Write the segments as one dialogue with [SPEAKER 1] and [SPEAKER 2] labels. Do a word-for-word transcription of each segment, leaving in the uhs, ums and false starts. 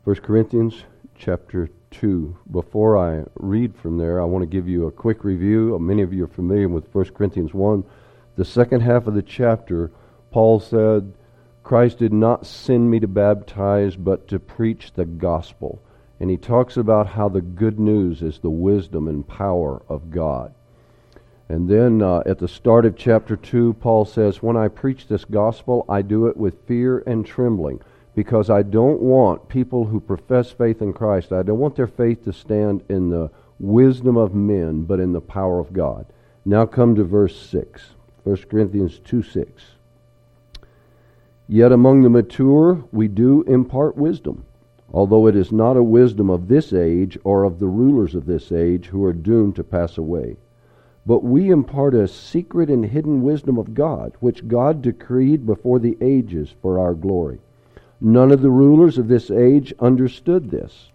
[SPEAKER 1] First Corinthians chapter two. Before I read from there, I want to give you a quick review. Many of you are familiar with First Corinthians one. The second half of the chapter, Paul said, Christ did not send me to baptize, but to preach the gospel. And he talks about how the good news is the wisdom and power of God. And then uh, at the start of chapter two, Paul says, when I preach this gospel, I do it with fear and trembling, because I don't want people who profess faith in Christ, I don't want their faith to stand in the wisdom of men, but in the power of God. Now come to verse six. First Corinthians two six. Yet among the mature we do impart wisdom, although it is not a wisdom of this age or of the rulers of this age who are doomed to pass away. But we impart a secret and hidden wisdom of God, which God decreed before the ages for our glory. None of the rulers of this age understood this.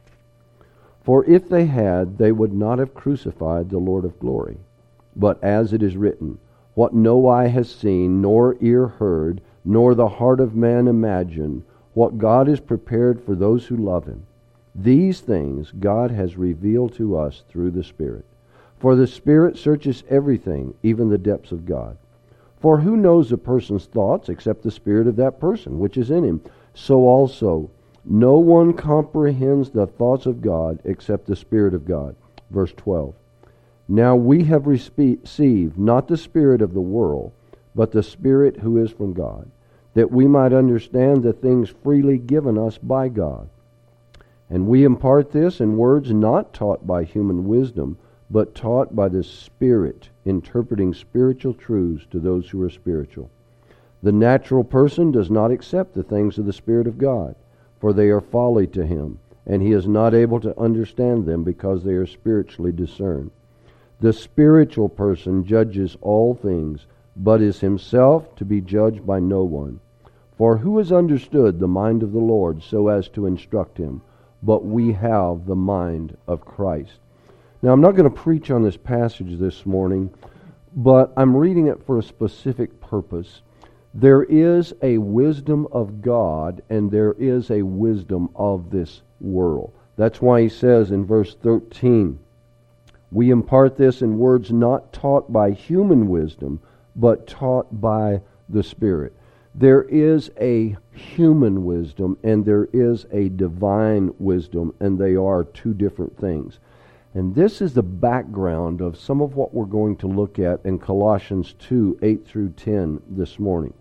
[SPEAKER 1] For if they had, they would not have crucified the Lord of glory. But as it is written, what no eye has seen, nor ear heard, nor the heart of man imagined, what God has prepared for those who love Him. These things God has revealed to us through the Spirit. For the Spirit searches everything, even the depths of God. For who knows a person's thoughts except the spirit of that person which is in him? So also, no one comprehends the thoughts of God except the Spirit of God. Verse twelve. Now we have received not the spirit of the world, but the Spirit who is from God, that we might understand the things freely given us by God. And we impart this in words not taught by human wisdom, but taught by the Spirit, interpreting spiritual truths to those who are spiritual. The natural person does not accept the things of the Spirit of God, for they are folly to him, and he is not able to understand them because they are spiritually discerned. The spiritual person judges all things, but is himself to be judged by no one. For who has understood the mind of the Lord so as to instruct him? But we have the mind of Christ. Now, I'm not going to preach on this passage this morning, but I'm reading it for a specific purpose. There is a wisdom of God, and there is a wisdom of this world. That's why he says in verse thirteen, we impart this in words not taught by human wisdom, but taught by the Spirit. There is a human wisdom, and there is a divine wisdom, and they are two different things. And this is the background of some of what we're going to look at in Colossians two, eight through ten this morning.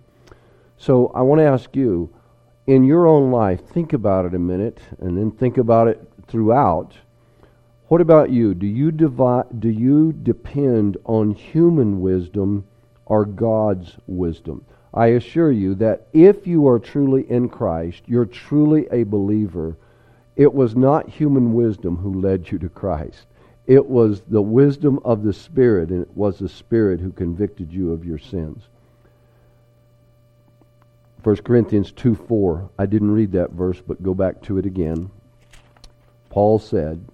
[SPEAKER 1] So I want to ask you, in your own life, think about it a minute, and then think about it throughout. What about you? Do you divide, do you depend on human wisdom or God's wisdom? I assure you that if you are truly in Christ, you're truly a believer, it was not human wisdom who led you to Christ. It was the wisdom of the Spirit, and it was the Spirit who convicted you of your sins. First Corinthians two four. I didn't read that verse, but go back to it again. Paul said,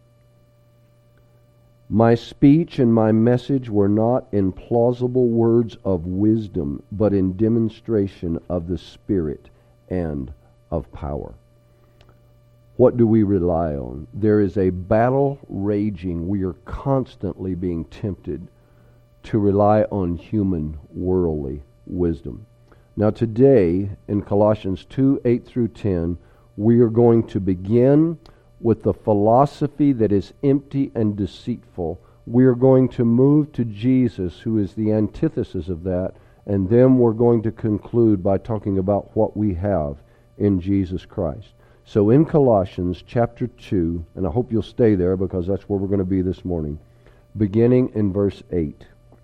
[SPEAKER 1] my speech and my message were not in plausible words of wisdom, but in demonstration of the Spirit and of power. What do we rely on? There is a battle raging. We are constantly being tempted to rely on human, worldly wisdom. Now today, in Colossians two, eight through ten, we are going to begin with the philosophy that is empty and deceitful. We are going to move to Jesus, who is the antithesis of that, and then we're going to conclude by talking about what we have in Jesus Christ. So in Colossians chapter two, and I hope you'll stay there because that's where we're going to be this morning, beginning in verse eight.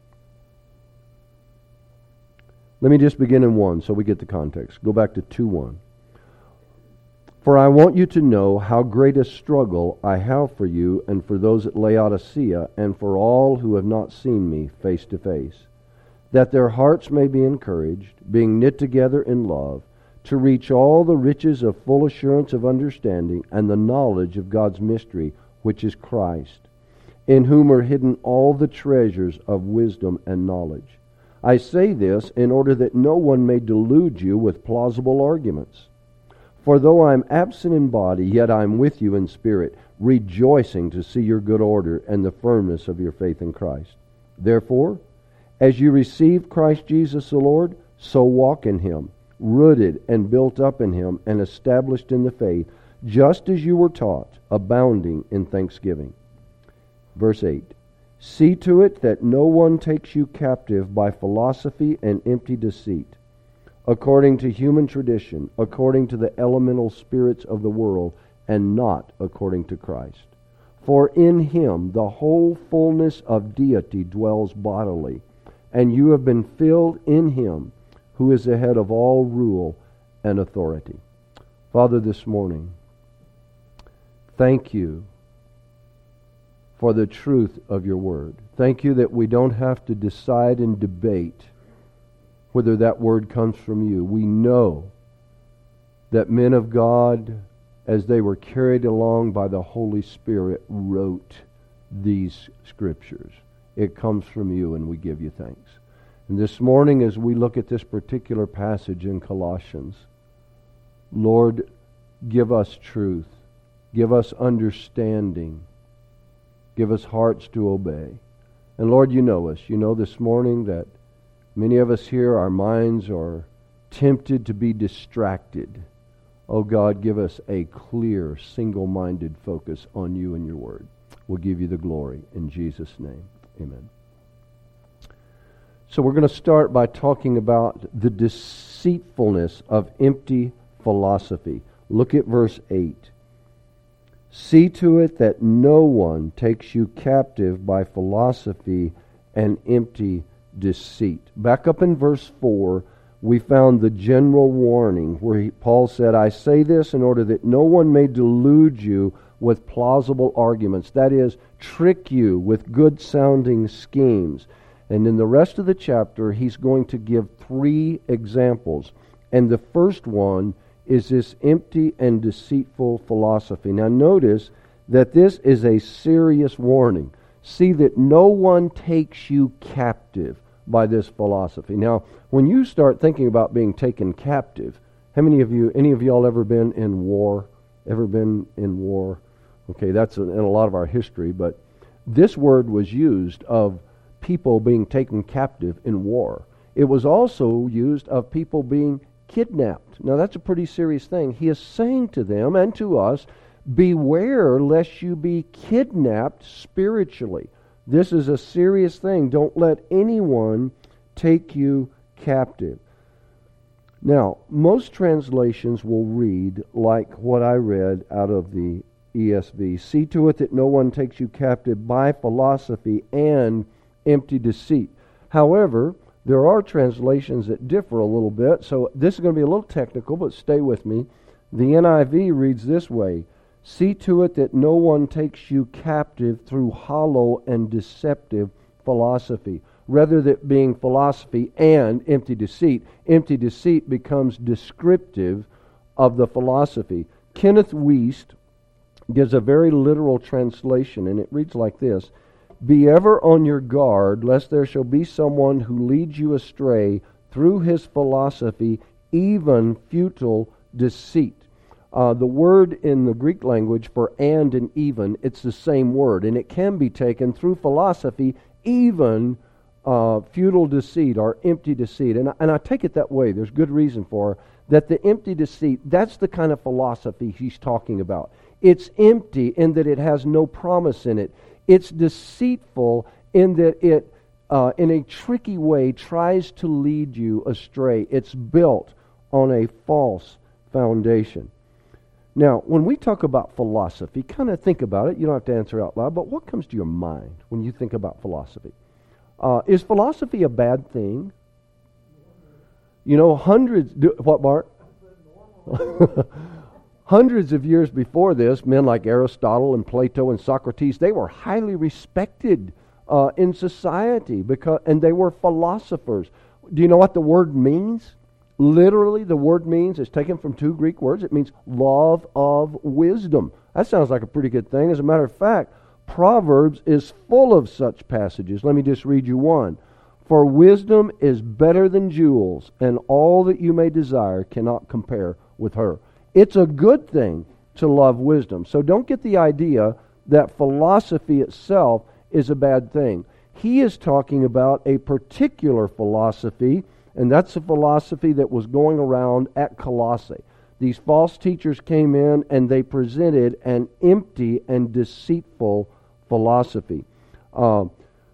[SPEAKER 1] Let me just begin in one so we get the context. Go back to two one. For I want you to know how great a struggle I have for you and for those at Laodicea and for all who have not seen me face to face, that their hearts may be encouraged, being knit together in love, to reach all the riches of full assurance of understanding and the knowledge of God's mystery, which is Christ, in whom are hidden all the treasures of wisdom and knowledge. I say this in order that no one may delude you with plausible arguments. For though I am absent in body, yet I am with you in spirit, rejoicing to see your good order and the firmness of your faith in Christ. Therefore, as you received Christ Jesus the Lord, so walk in him, rooted and built up in him, and established in the faith, just as you were taught, abounding in thanksgiving. Verse eight. See to it that no one takes you captive by philosophy and empty deceit, according to human tradition, according to the elemental spirits of the world, and not according to Christ. For in him the whole fullness of deity dwells bodily, and you have been filled in him, who is the head of all rule and authority. Father, this morning, thank you for the truth of your word. Thank you that we don't have to decide and debate whether that word comes from you. We know that men of God, as they were carried along by the Holy Spirit, wrote these scriptures. It comes from you, and we give you thanks. And this morning, as we look at this particular passage in Colossians, Lord, give us truth. Give us understanding. Give us hearts to obey. And Lord, you know us. You know this morning that many of us here, our minds are tempted to be distracted. Oh God, give us a clear, single-minded focus on you and your word. We'll give you the glory in Jesus' name. Amen. So we're going to start by talking about the deceitfulness of empty philosophy. Look at verse eight. See to it that no one takes you captive by philosophy and empty deceit. Back up in verse four, we found the general warning where he, Paul said, I say this in order that no one may delude you with plausible arguments. That is, trick you with good-sounding schemes. And in the rest of the chapter, he's going to give three examples. And the first one is this empty and deceitful philosophy. Now notice that this is a serious warning. See that no one takes you captive by this philosophy. Now, when you start thinking about being taken captive, how many of you, any of y'all ever been in war? Ever been in war? Okay, that's in a lot of our history, but this word was used of people being taken captive in war. It was also used of people being kidnapped. Now that's a pretty serious thing. He is saying to them and to us, beware lest you be kidnapped spiritually. This is a serious thing. Don't let anyone take you captive. Now, most translations will read like what I read out of the E S V. See to it that no one takes you captive by philosophy and empty deceit. However, there are translations that differ a little bit, so this is going to be a little technical, but stay with me. The N I V reads this way, see to it that no one takes you captive through hollow and deceptive philosophy. Rather than being philosophy and empty deceit, empty deceit becomes descriptive of the philosophy. Kenneth Wuest gives a very literal translation, and it reads like this, be ever on your guard, lest there shall be someone who leads you astray through his philosophy, even futile deceit. Uh, the word in the Greek language for and and even, it's the same word, and it can be taken through philosophy, even uh, futile deceit or empty deceit. And, and I take it that way. There's good reason for that. The empty deceit, that's the kind of philosophy he's talking about. It's empty in that it has no promise in it. It's deceitful in that it, uh, in a tricky way, tries to lead you astray. It's built on a false foundation. Now, when we talk about philosophy, kind of think about it. You don't have to answer out loud, but what comes to your mind when you think about philosophy? Uh, is philosophy a bad thing? You know, hundreds... Do, what, Bart? Hundreds of years before this, men like Aristotle and Plato and Socrates, they were highly respected uh, in society, because, and they were philosophers. Do you know what the word means? Literally, the word means, it's taken from two Greek words, it means love of wisdom. That sounds like a pretty good thing. As a matter of fact, Proverbs is full of such passages. Let me just read you one. For wisdom is better than jewels, and all that you may desire cannot compare with her. It's a good thing to love wisdom. So don't get the idea that philosophy itself is a bad thing. He is talking about a particular philosophy, and that's the philosophy that was going around at Colossae. These false teachers came in and they presented an empty and deceitful philosophy. Uh,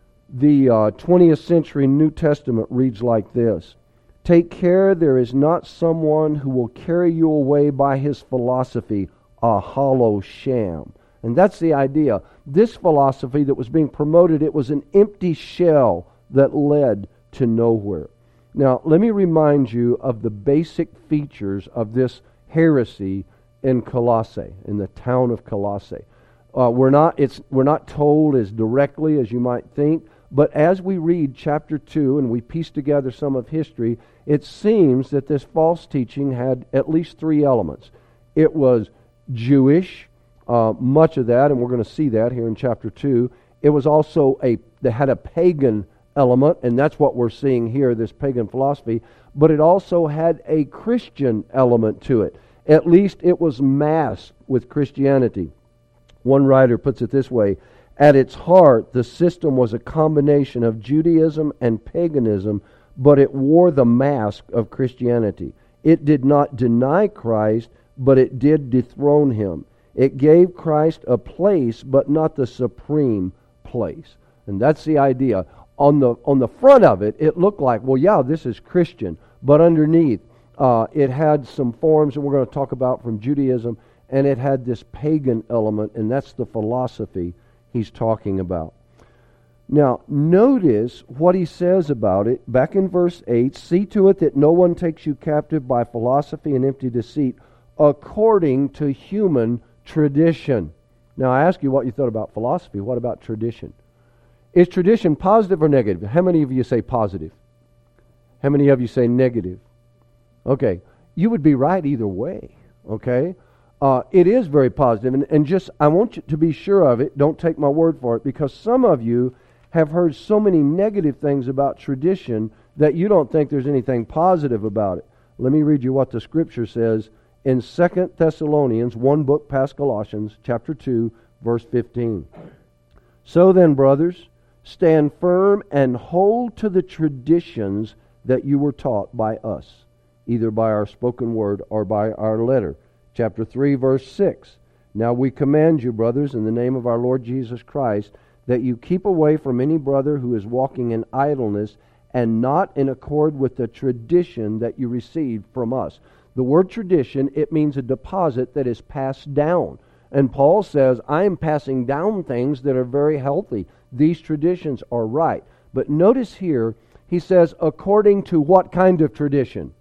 [SPEAKER 1] the uh, twentieth century New Testament reads like this: "Take care there is not someone who will carry you away by his philosophy, a hollow sham." And that's the idea. This philosophy that was being promoted, it was an empty shell that led to nowhere. Now, let me remind you of the basic features of this heresy in Colossae, in the town of Colossae. Uh, we're not it's we're not told as directly as you might think, but as we read chapter two and we piece together some of history, it seems that this false teaching had at least three elements. It was Jewish, uh, much of that, and we're going to see that here in chapter two. It was also a they had a pagan element, and that's what we're seeing here, this pagan philosophy, but it also had a Christian element to it. At least it was masked with Christianity. One writer puts it this way: at its heart, the system was a combination of Judaism and paganism, but it wore the mask of Christianity. It did not deny Christ, but it did dethrone him. It gave Christ a place, but not the supreme place. And that's the idea. On the on the front of it, it looked like, well, yeah, this is Christian. But underneath, uh, it had some forms that we're going to talk about from Judaism, and it had this pagan element, and that's the philosophy he's talking about. Now, notice what he says about it. Back in verse eight, "See to it that no one takes you captive by philosophy and empty deceit, according to human tradition." Now, I ask you what you thought about philosophy. What about tradition? Is tradition positive or negative? How many of you say positive? How many of you say negative? Okay, you would be right either way, okay? Uh, it is very positive, and, and just, I want you to be sure of it. Don't take my word for it, because some of you have heard so many negative things about tradition that you don't think there's anything positive about it. Let me read you what the Scripture says in Second Thessalonians, one book past Colossians, chapter two, verse fifteen. "So then, brothers, stand firm and hold to the traditions that you were taught by us, either by our spoken word or by our letter." Chapter three, verse six. "Now we command you, brothers, in the name of our Lord Jesus Christ, that you keep away from any brother who is walking in idleness and not in accord with the tradition that you received from us." The word tradition, it means a deposit that is passed down. And Paul says, I am passing down things that are very healthy. These traditions are right. But notice here, he says, according to what kind of tradition?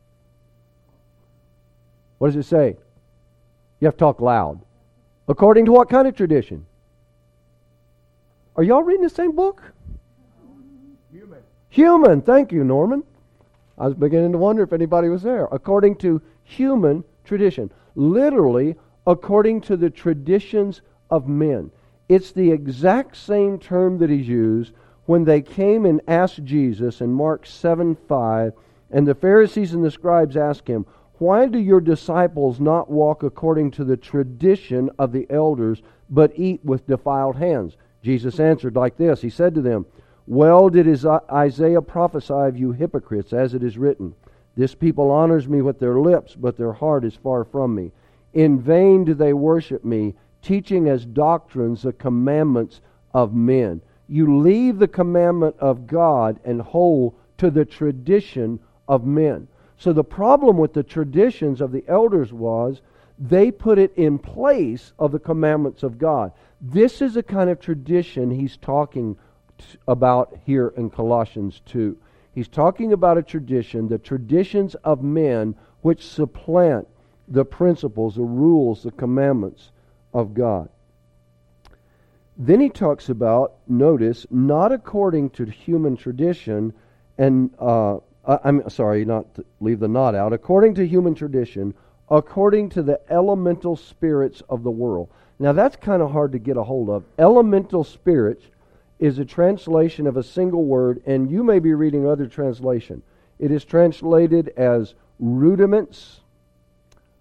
[SPEAKER 1] What does it say? You have to talk loud. According to what kind of tradition? Are y'all reading the same book?
[SPEAKER 2] Human.
[SPEAKER 1] Human. Thank you, Norman. I was beginning to wonder if anybody was there. According to human tradition. Literally, according to the traditions of men. It's the exact same term that is used when they came and asked Jesus in Mark seven five, and the Pharisees and the scribes asked him, "Why do your disciples not walk according to the tradition of the elders, but eat with defiled hands?" Jesus answered like this. He said to them, "Well did Isaiah prophesy of you hypocrites, as it is written, 'This people honors me with their lips, but their heart is far from me. In vain do they worship me, teaching as doctrines the commandments of men.'" You leave the commandment of God and hold to the tradition of men. So the problem with the traditions of the elders was they put it in place of the commandments of God. This is a kind of tradition he's talking about here in Colossians two. He's talking about a tradition, the traditions of men which supplant the principles, the rules, the commandments of God. Then he talks about, notice, not according to human tradition, and uh, I'm sorry, not to leave the not out, according to human tradition, according to the elemental spirits of the world. Now that's kind of hard to get a hold of. Elemental spirits is a translation of a single word, and you may be reading other translation. It is translated as rudiments,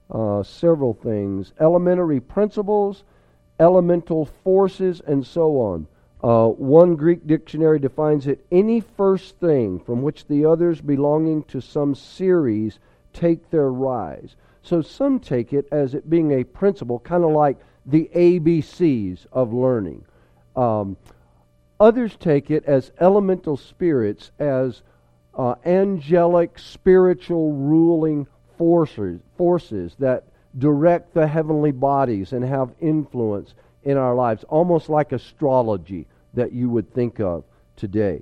[SPEAKER 1] uh, several things. Elementary principles, elemental forces, and so on. Uh, one Greek dictionary defines it, any first thing from which the others belonging to some series take their rise. So some take it as it being a principle, kind of like the A B Cs of learning. Um, others take it as elemental spirits, as uh, angelic, spiritual ruling forces, forces that direct the heavenly bodies and have influence in our lives, almost like astrology that you would think of today.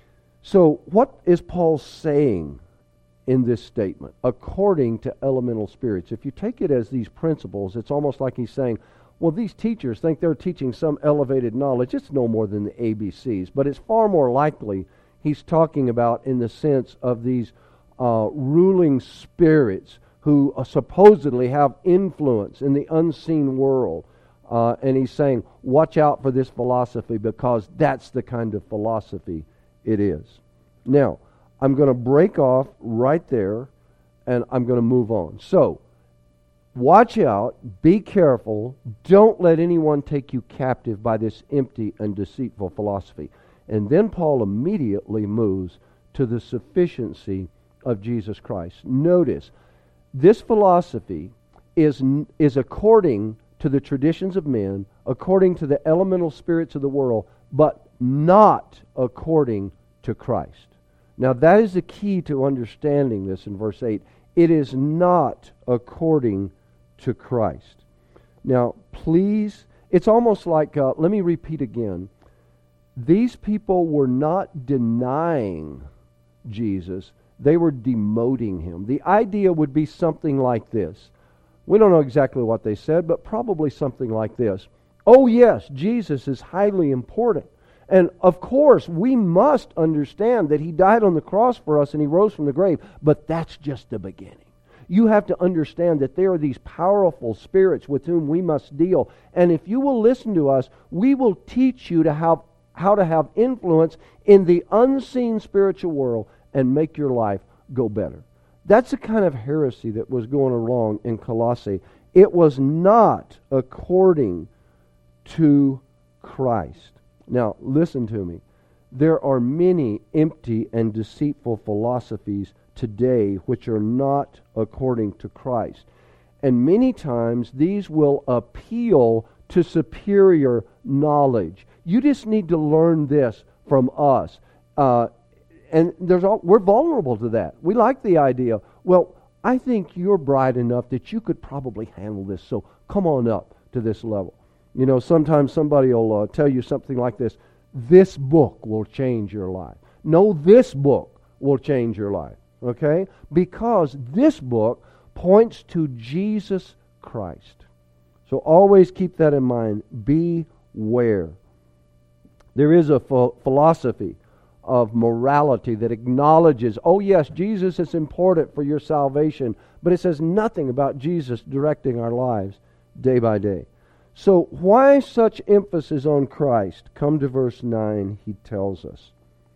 [SPEAKER 1] So what is Paul saying in this statement? According to elemental spirits. If you take it as these principles, it's almost like he's saying, well, these teachers think they're teaching some elevated knowledge. It's no more than the A B Cs, but it's far more likely he's talking about in the sense of these uh, ruling spirits who uh, supposedly have influence in the unseen world. Uh, and he's saying, watch out for this philosophy, because that's the kind of philosophy it is. Now, I'm going to break off right there, and I'm going to move on. So, watch out, be careful, don't let anyone take you captive by this empty and deceitful philosophy. And then Paul immediately moves to the sufficiency of Jesus Christ. Notice, this philosophy is, is according to the traditions of men, according to the elemental spirits of the world, but not according to Christ. Now that is the key to understanding this in verse eight. It is not according to Christ. Now please, it's almost like, uh, let me repeat again. These people were not denying Jesus, they were demoting him. The idea would be something like this. We don't know exactly what they said, but probably something like this. Oh yes, Jesus is highly important. And of course, we must understand that he died on the cross for us and he rose from the grave, but that's just the beginning. You have to understand that there are these powerful spirits with whom we must deal. And if you will listen to us, we will teach you to have, how to have influence in the unseen spiritual world and make your life go better. That's the kind of heresy that was going along in Colossae. It was not according to Christ. Now, listen to me. There are many empty and deceitful philosophies today which are not according to Christ. And many times these will appeal to superior knowledge. You just need to learn this from us. Uh, And there's all, we're vulnerable to that. We like the idea, well, I think you're bright enough that you could probably handle this, so come on up to this level. You know, sometimes somebody will uh, tell you something like this, this book will change your life. No, this book will change your life, okay? Because this book points to Jesus Christ. So always keep that in mind. Beware. There is a ph- philosophy of morality that acknowledges, oh yes, Jesus is important for your salvation, but it says nothing about Jesus directing our lives day by day. So why such emphasis on Christ? Come to verse nine, he tells us.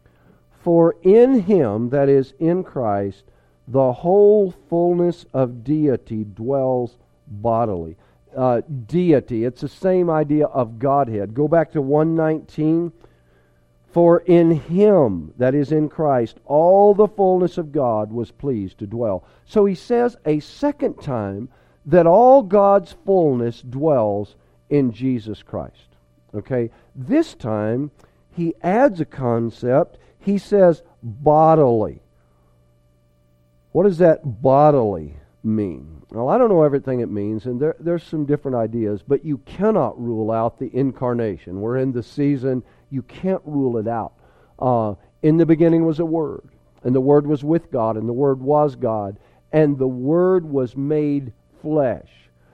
[SPEAKER 1] For in him, that is in Christ, the whole fullness of deity dwells bodily. Uh, deity, it's the same idea of Godhead. Go back to one nineteen. For in him, that is in Christ, all the fullness of God was pleased to dwell. So he says a second time that all God's fullness dwells in Jesus Christ. Okay? This time, he adds a concept. He says bodily. What does that bodily mean? Well, I don't know everything it means, and there, there's some different ideas, but you cannot rule out the incarnation. We're in the season. You can't rule it out. Uh, in the beginning was a Word, and the Word was with God, and the Word was God, and the Word was made flesh.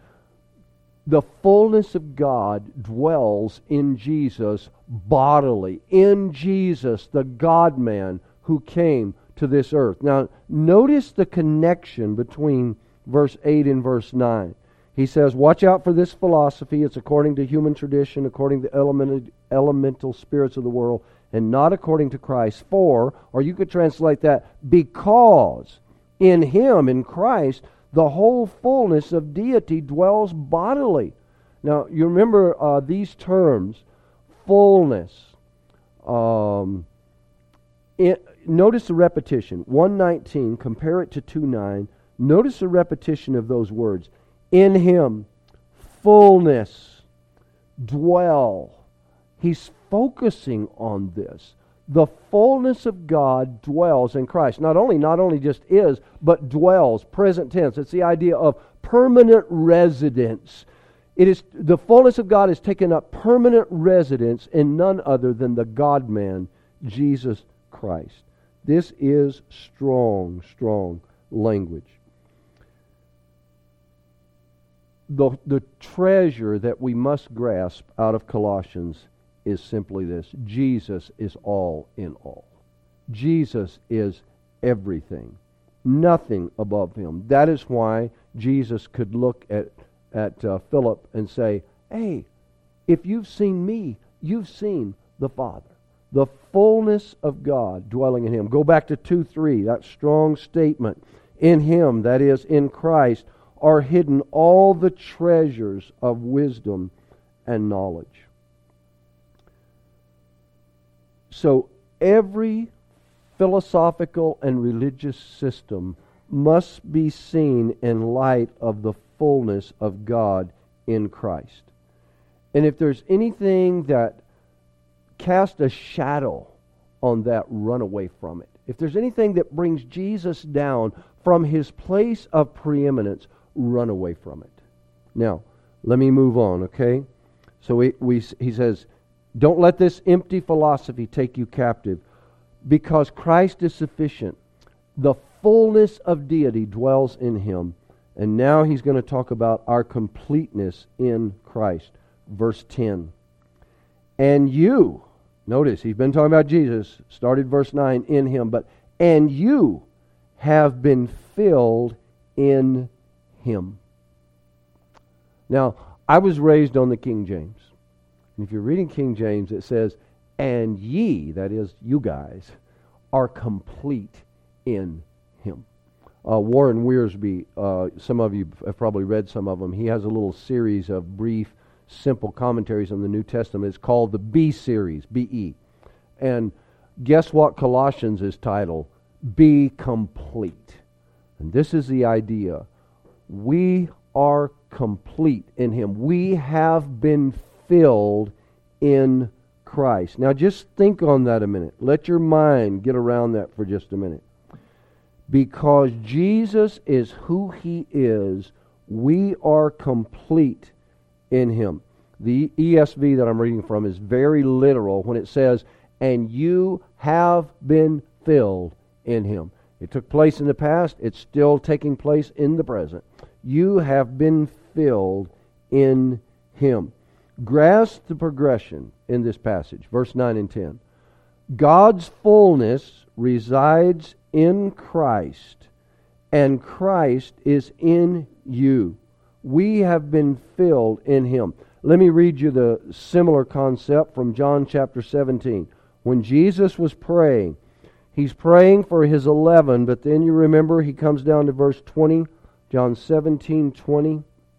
[SPEAKER 1] The fullness of God dwells in Jesus bodily, in Jesus, the God-man who came to this earth. Now, notice the connection between verse eight and verse nine. He says, watch out for this philosophy. It's according to human tradition, according to elemental, elemental spirits of the world, and not according to Christ. For, or you could translate that, because in him, in Christ, The whole fullness of deity dwells bodily. Now, you remember uh, these terms, fullness. Um, it, notice the repetition. one nineteen, compare it to two nine. Notice the repetition of those words. In Him, fullness, dwell. He's focusing on this. The fullness of God dwells in Christ. Not only, not only just is, but dwells, present tense. It's the idea of permanent residence. It is the fullness of God has taken up permanent residence in none other than the God-man, Jesus Christ. This is strong, strong language. The, the treasure that we must grasp out of Colossians is simply this. Jesus is all in all. Jesus is everything. Nothing above Him. That is why Jesus could look at, at uh, Philip and say, hey, if you've seen me, you've seen the Father. The fullness of God dwelling in Him. Go back to two three, that strong statement. In Him, that is, in Christ, are hidden all the treasures of wisdom and knowledge. So every philosophical and religious system must be seen in light of the fullness of God in Christ. And if there's anything that casts a shadow on that, run away from it. If there's anything that brings Jesus down from His place of preeminence, run away from it. Now, let me move on, okay? So we, we, he says, don't let this empty philosophy take you captive, because Christ is sufficient. The fullness of deity dwells in Him. And now he's going to talk about our completeness in Christ. Verse ten. And you, notice he's been talking about Jesus, started verse nine, in Him, but and you have been filled in Him. Now, I was raised on the King James. And if you're reading King James, it says, and ye, that is, you guys, are complete in Him. Uh, Warren Wiersbe, uh, some of you have probably read some of them. He has a little series of brief, simple commentaries on the New Testament. It's called the B series, B E. And guess what Colossians is titled? Be complete. And this is the idea. We are complete in Him. We have been filled in Christ. Now just think on that a minute. Let your mind get around that for just a minute. Because Jesus is who He is, we are complete in Him. The E S V that I'm reading from is very literal when it says, and you have been filled in Him. It took place in the past. It's still taking place in the present. You have been filled in Him. Grasp the progression in this passage, verse nine and ten. God's fullness resides in Christ, and Christ is in you. We have been filled in Him. Let me read you the similar concept from John chapter seventeen. When Jesus was praying, He's praying for His eleven, but then you remember He comes down to verse twenty, John seventeen twenty.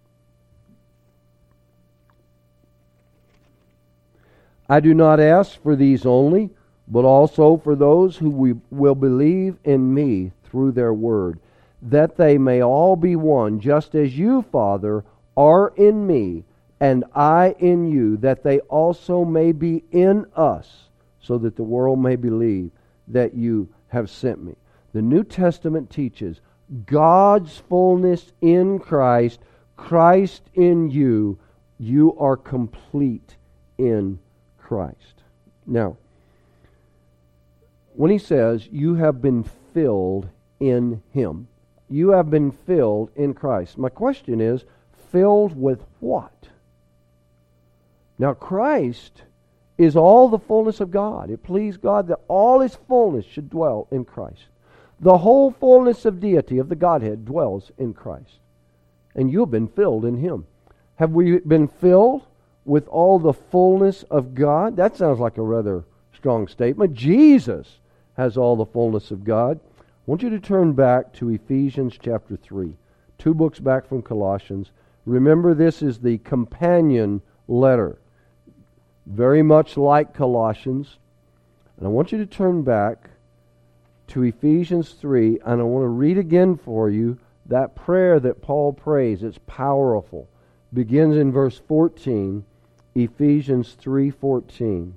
[SPEAKER 1] I do not ask for these only, but also for those who we will believe in me through their word, that they may all be one, just as you, Father, are in me, and I in you, that they also may be in us, so that the world may believe that you have sent me. The New Testament teaches God's fullness in Christ, Christ in you. You are complete in Christ. Now, when he says you have been filled in Him, you have been filled in Christ. My question is, filled with what? Now, Christ is all the fullness of God. It pleased God that all His fullness should dwell in Christ. The whole fullness of deity of the Godhead dwells in Christ. And you have been filled in Him. Have we been filled with all the fullness of God? That sounds like a rather strong statement. Jesus has all the fullness of God. I want you to turn back to Ephesians chapter three. two books back from Colossians. Remember, this is the companion letter, very much like Colossians. And I want you to turn back to Ephesians three, and I want to read again for you that prayer that Paul prays. It's powerful. Begins in verse fourteen, Ephesians three fourteen.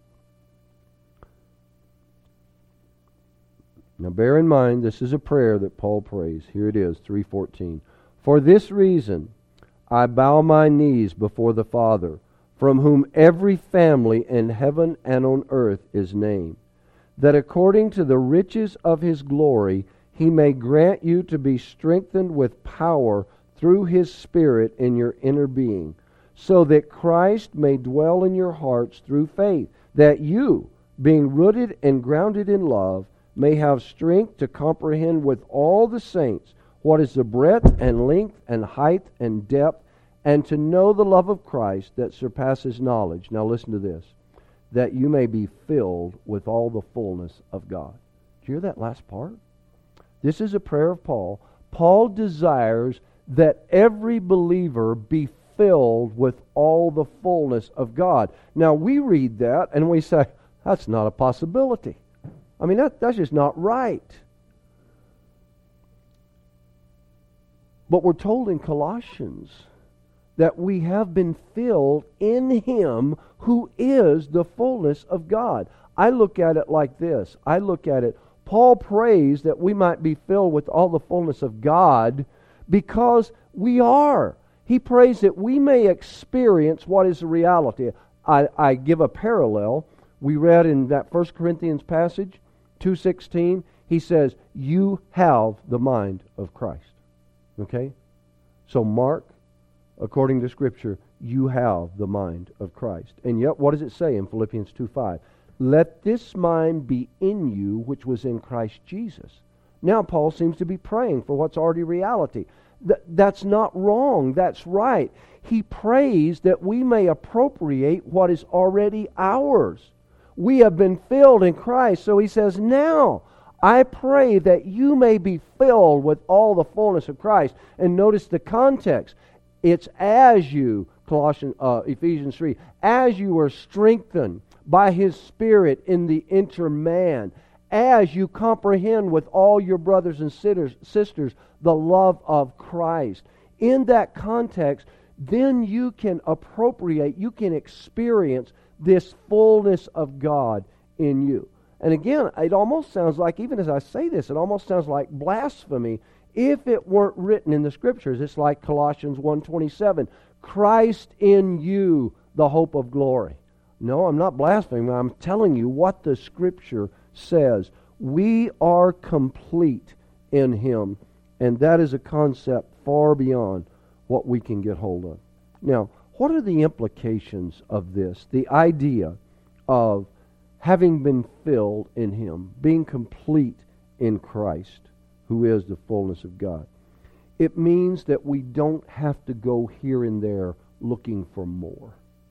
[SPEAKER 1] Now bear in mind, this is a prayer that Paul prays. Here it is, three fourteen. For this reason I bow my knees before the Father, from whom every family in heaven and on earth is named, that according to the riches of His glory He may grant you to be strengthened with power through His Spirit in your inner being, so that Christ may dwell in your hearts through faith, that you, being rooted and grounded in love, may have strength to comprehend with all the saints what is the breadth and length and height and depth, and to know the love of Christ that surpasses knowledge. Now listen to this. That you may be filled with all the fullness of God. Do you hear that last part? This is a prayer of Paul. Paul desires that every believer be filled with all the fullness of God. Now we read that and we say, that's not a possibility. I mean, that, that's just not right. But we're told in Colossians that we have been filled in Him who is the fullness of God. I look at it like this. I look at it, Paul prays that we might be filled with all the fullness of God because we are. He prays that we may experience what is the reality. I, I give a parallel. We read in that First Corinthians passage, two sixteen, he says, you have the mind of Christ. Okay? So Mark, according to Scripture, you have the mind of Christ. And yet, what does it say in Philippians two five? Let this mind be in you, which was in Christ Jesus. Now Paul seems to be praying for what's already reality. Th- that's not wrong. That's right. He prays that we may appropriate what is already ours. We have been filled in Christ. So he says, now I pray that you may be filled with all the fullness of Christ. And notice the context. It's as you, Colossians, uh, Ephesians three, as you are strengthened by His Spirit in the inner man, as you comprehend with all your brothers and sisters the love of Christ. In that context, then you can appropriate, you can experience this fullness of God in you. And again, it almost sounds like, even as I say this, it almost sounds like blasphemy if it weren't written in the Scriptures. It's like Colossians one twenty-seven, Christ in you, the hope of glory. No, I'm not blaspheming. I'm telling you what the Scripture says. We are complete in Him, and that is a concept far beyond what we can get hold of. Now, what are the implications of this? The idea of having been filled in Him, being complete in Christ, who is the fullness of God. It means that we don't have to go here and there looking for more.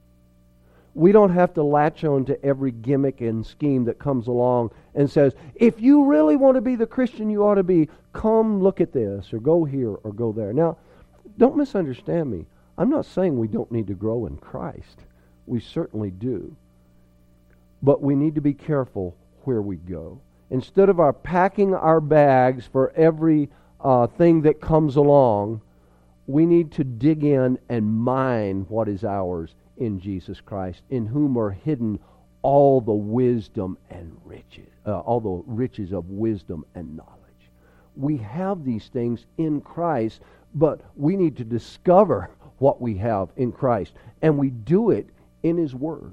[SPEAKER 1] We don't have to latch on to every gimmick and scheme that comes along and says, if you really want to be the Christian you ought to be, come look at this, or go here, or go there. Now, don't misunderstand me. I'm not saying we don't need to grow in Christ. We certainly do. But we need to be careful where we go. Instead of our packing our bags for every uh, thing that comes along, we need to dig in and mine what is ours in Jesus Christ, in whom are hidden all the wisdom and riches, uh, all the riches of wisdom and knowledge. We have these things in Christ, but we need to discover what we have in Christ, and we do it in His Word.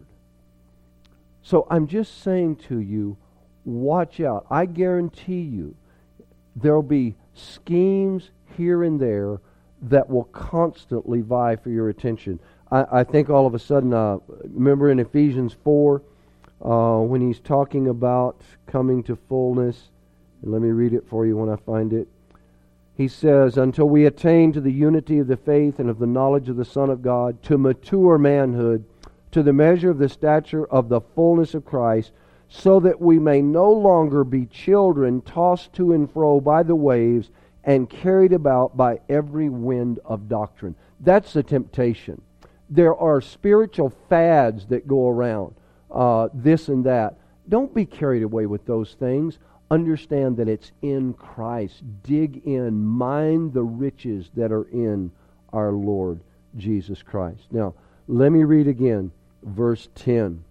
[SPEAKER 1] So I'm just saying to you, watch out. I guarantee you there'll be schemes here and there that will constantly vie for your attention. I, I think all of a sudden, uh, remember in Ephesians four, uh, when he's talking about coming to fullness, and let me read it for you when I find it. He says, until we attain to the unity of the faith and of the knowledge of the Son of God, to mature manhood, to the measure of the stature of the fullness of Christ, so that we may no longer be children tossed to and fro by the waves, and carried about by every wind of doctrine. That's the temptation. There are spiritual fads that go around, uh, this and that. Don't be carried away with those things. Understand that it's in Christ. Dig in. Mind the riches that are in our Lord Jesus Christ. Now, let me read again, verse ten.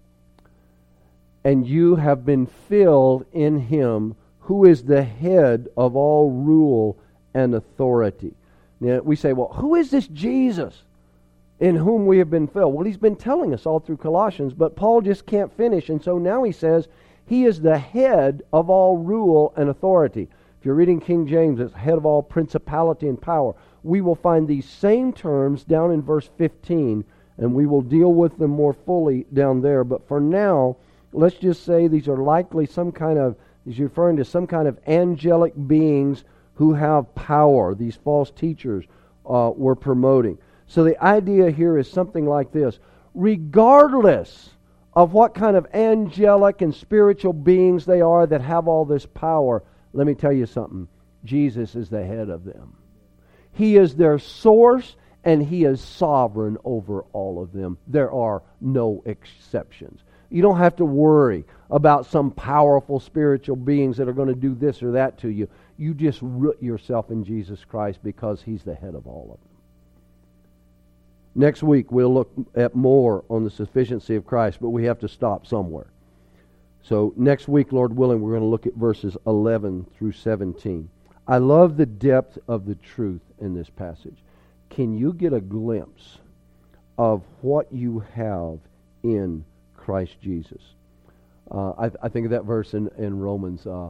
[SPEAKER 1] And you have been filled in Him who is the head of all rule and authority. Now, we say, well, who is this Jesus in whom we have been filled? Well, He's been telling us all through Colossians, but Paul just can't finish, and so now he says, He is the head of all rule and authority. If you're reading King James, it's head of all principality and power. We will find these same terms down in verse fifteen, and we will deal with them more fully down there. But for now, let's just say these are likely some kind of, he's referring to some kind of angelic beings who have power. These false teachers uh, were promoting. So the idea here is something like this. Regardless of what kind of angelic and spiritual beings they are that have all this power, let me tell you something. Jesus is the head of them. He is their source, and He is sovereign over all of them. There are no exceptions. You don't have to worry about some powerful spiritual beings that are going to do this or that to you. You just root yourself in Jesus Christ because He's the head of all of them. Next week we'll look at more on the sufficiency of Christ, but we have to stop somewhere. So next week, Lord willing, we're going to look at verses eleven through seventeen. I love the depth of the truth in this passage. Can you get a glimpse of what you have in Christ Jesus? Uh, I, I think of that verse in, in Romans. Uh,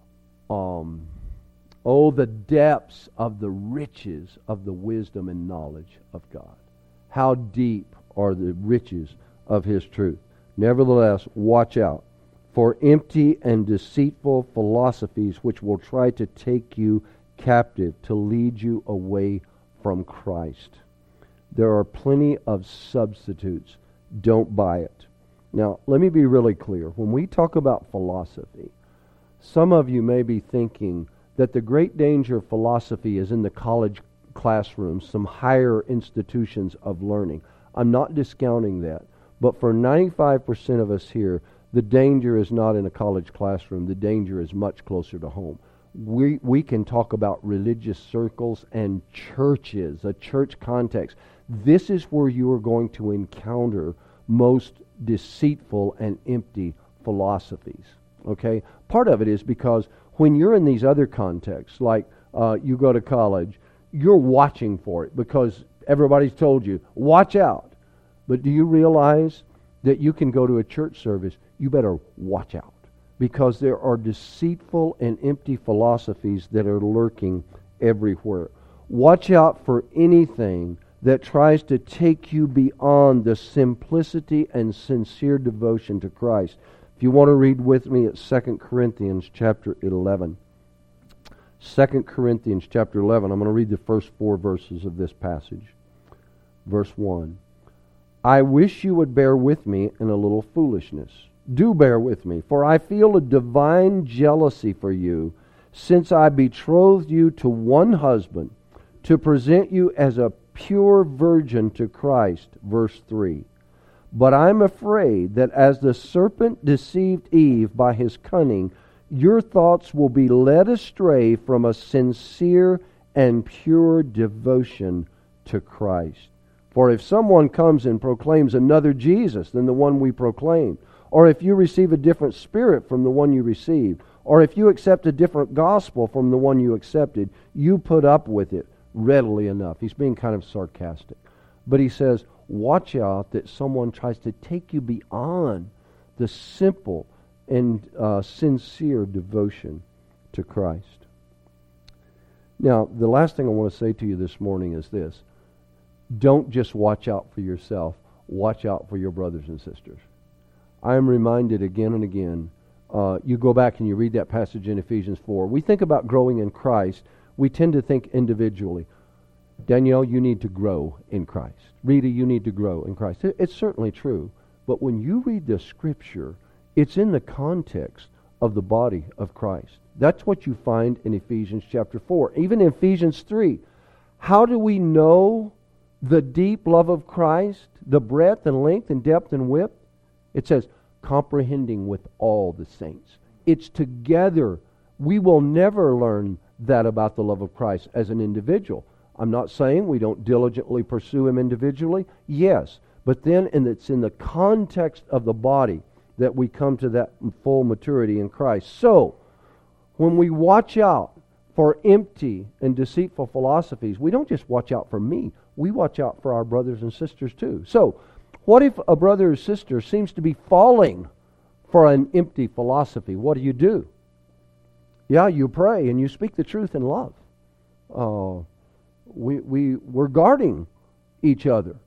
[SPEAKER 1] um, oh, the depths of the riches of the wisdom and knowledge of God. How deep are the riches of His truth. Nevertheless, watch out for empty and deceitful philosophies which will try to take you captive, to lead you away from Christ. There are plenty of substitutes. Don't buy it. Now, let me be really clear. When we talk about philosophy, some of you may be thinking that the great danger of philosophy is in the college classrooms, some higher institutions of learning. I'm not discounting that. But for ninety-five percent of us here, the danger is not in a college classroom. The danger is much closer to home. We we can talk about religious circles and churches, a church context. This is where you are going to encounter most deceitful and empty philosophies. Okay? Part of it is because when you're in these other contexts, like uh, you go to college, you're watching for it because everybody's told you, watch out. But do you realize that you can go to a church service? You better watch out, because there are deceitful and empty philosophies that are lurking everywhere. Watch out for anything that tries to take you beyond the simplicity and sincere devotion to Christ. If you want to read with me at Second Corinthians chapter eleven. Second Corinthians chapter eleven. I'm going to read the first four verses of this passage. Verse one. I wish you would bear with me in a little foolishness. Do bear with me, for I feel a divine jealousy for you, since I betrothed you to one husband, to present you as a pure virgin to Christ. Verse three. But I'm afraid that as the serpent deceived Eve by his cunning, your thoughts will be led astray from a sincere and pure devotion to Christ. For if someone comes and proclaims another Jesus than the one we proclaimed, or if you receive a different spirit from the one you received, or if you accept a different gospel from the one you accepted, you put up with it readily enough. He's being kind of sarcastic. But he says, watch out that someone tries to take you beyond the simple and uh, sincere devotion to Christ. Now, the last thing I want to say to you this morning is this. Don't just watch out for yourself. Watch out for your brothers and sisters. I am reminded again and again, uh, you go back and you read that passage in Ephesians four. We think about growing in Christ. We tend to think individually. Danielle, you need to grow in Christ. Rita, you need to grow in Christ. It's certainly true. But when you read the Scripture, it's in the context of the body of Christ. That's what you find in Ephesians chapter four. Even in Ephesians three. How do we know the deep love of Christ, the breadth and length and depth and width? It says, comprehending with all the saints. It's together. We will never learn that about the love of Christ as an individual. I'm not saying we don't diligently pursue Him individually. Yes, but then and it's in the context of the body that we come to that full maturity in Christ. So, when we watch out for empty and deceitful philosophies, we don't just watch out for me. We watch out for our brothers and sisters too. So, what if a brother or sister seems to be falling for an empty philosophy? What do you do? Yeah, you pray and you speak the truth in love. Uh, we, we, we're guarding each other.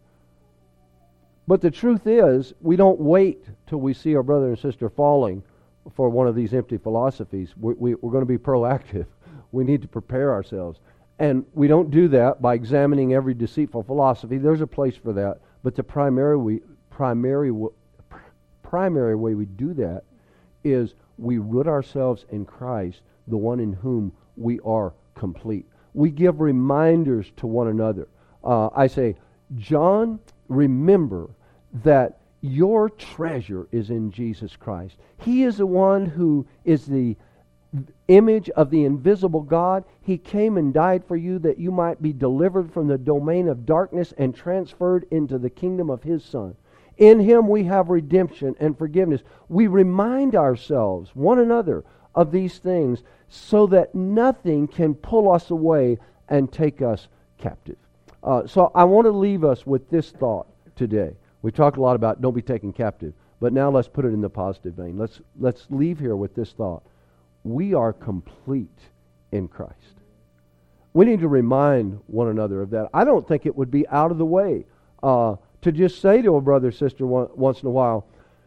[SPEAKER 1] But the truth is, we don't wait till we see our brother and sister falling for one of these empty philosophies. We, we, we're going to be proactive. We need to prepare ourselves. And we don't do that by examining every deceitful philosophy. There's a place for that. But the primary, we, primary, primary way we do that is we root ourselves in Christ, the one in whom we are complete. We give reminders to one another. Uh, I say, John, remember that your treasure is in Jesus Christ. He is the one who is the image of the invisible God. He came and died for you that you might be delivered from the domain of darkness and transferred into the kingdom of His Son. In Him we have redemption and forgiveness. We remind ourselves, one another, of these things so that nothing can pull us away and take us captive. Uh, so I want to leave us with this thought today. We talked a lot about don't be taken captive, but now let's put it in the positive vein. Let's let's leave here with this thought. We are complete in Christ. We need to remind one another of that. I don't think it would be out of the way uh, to just say to a brother or sister one, once in a while,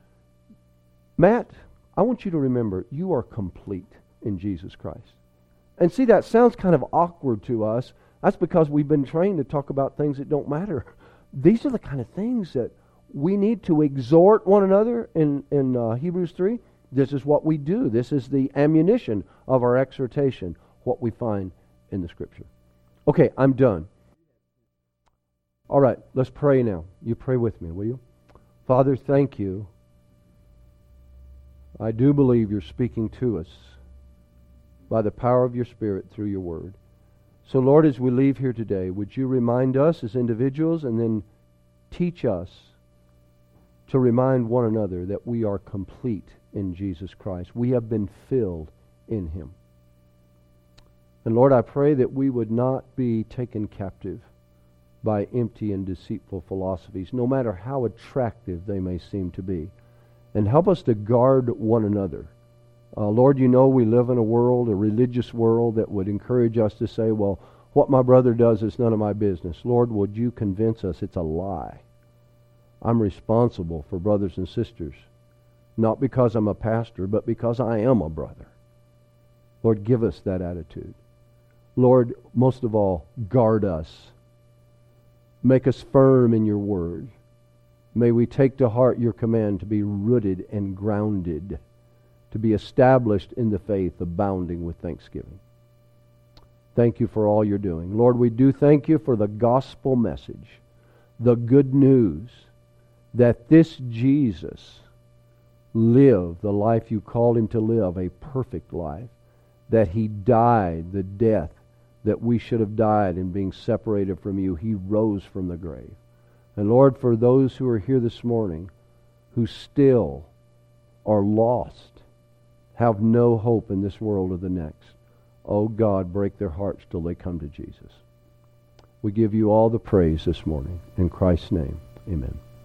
[SPEAKER 1] Matt, I want you to remember you are complete in Jesus Christ. And see, that sounds kind of awkward to us. That's because we've been trained to talk about things that don't matter. These are the kind of things that we need to exhort one another in, in uh, Hebrews three. This is what we do. This is the ammunition of our exhortation, what we find in the Scripture. Okay, I'm done. All right, let's pray now. You pray with me, will you? Father, thank you. I do believe you're speaking to us by the power of your Spirit through your Word. So, Lord, as we leave here today, would you remind us as individuals and then teach us to remind one another that we are complete in Jesus Christ. We have been filled in Him. And Lord, I pray that we would not be taken captive by empty and deceitful philosophies, no matter how attractive they may seem to be. And help us to guard one another. Uh, Lord, you know we live in a world, a religious world, that would encourage us to say, well, what my brother does is none of my business. Lord, would you convince us it's a lie? I'm responsible for brothers and sisters, not because I'm a pastor, but because I am a brother. Lord, give us that attitude. Lord, most of all, guard us. Make us firm in your word. May we take to heart your command to be rooted and grounded, to be established in the faith, abounding with thanksgiving. Thank you for all you're doing. Lord, we do thank you for the gospel message, the good news that this Jesus lived the life you called him to live, a perfect life, that he died the death that we should have died in being separated from you. He rose from the grave. And Lord, for those who are here this morning who still are lost, have no hope in this world or the next, oh God, break their hearts till they come to Jesus. We give you all the praise this morning. In Christ's name, amen.